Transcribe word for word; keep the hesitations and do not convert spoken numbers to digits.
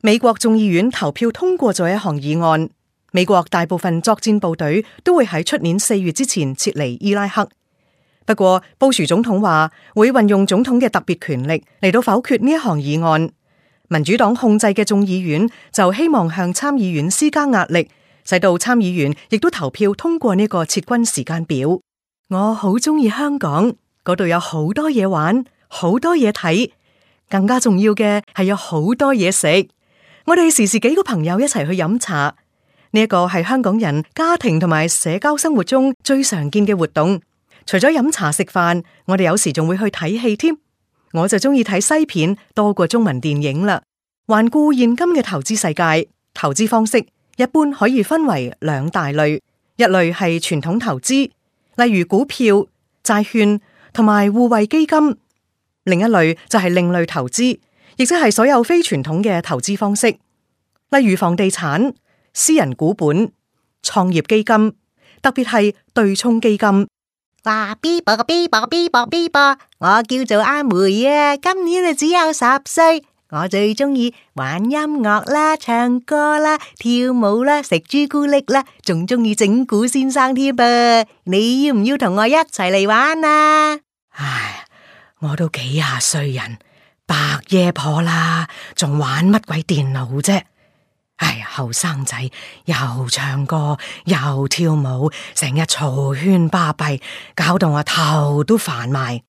美國眾議院投票通過咗一項議案，美國大部分作戰部隊都會喺出年四月之前撤離伊拉克。不過，布殊總統話會運用總統嘅特別權力嚟到否決呢一項議案。民主黨控制嘅眾議院就希望向參議院施加壓力，使到參議員亦都投票通過呢個撤軍時間表。我好鍾意香港，嗰度有好多嘢玩，好多嘢睇，更加重要嘅係有好多嘢食。我哋時時幾個朋友一齊去飲茶，呢一個係香港人家庭同埋社交生活中最常見嘅活動。除咗飲茶食飯，我哋有時仲會去睇戲添。我就中意睇西片多過中文電影啦。環顧現今嘅投資世界，投資方式一般可以分為兩大類，一類係傳統投資，例如股票、債券同埋互惠基金；另一類就係另類投資，亦即係所有非傳統嘅投資方式，例如房地產、私人股本、創業基金，特別係對沖基金。 話 B 博個 B 博個 B 博 B 博，我叫做阿梅啊，今年啊只有十歲，我最中意玩音樂啦、唱歌啦、跳舞啦、食朱古力啦，仲中意整蠱先生添噃。你要唔要同我一齊嚟玩啊？ 唉，我都幾廿歲人，白爺婆啦，仲玩乜鬼電腦啫？唉，後生仔又唱歌又跳舞，成日嘈喧巴閉，搞到我頭都煩埋。